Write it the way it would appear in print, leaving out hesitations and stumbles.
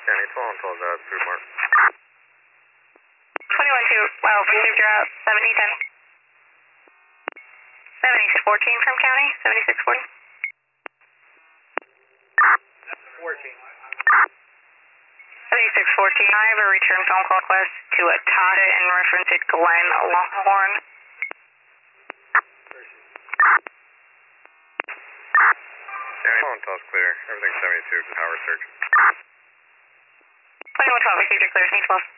Danny 12 and 12 out through Mark. 21-2, wow, received your out, 7010. 7614 from county, 7640. 14. 7614, I have a return phone call request to a Tata in reference to Glenn Longhorn. Danny 12 and 12 clear. Everything's 72, just Howard search. 2112, received your clear, 12.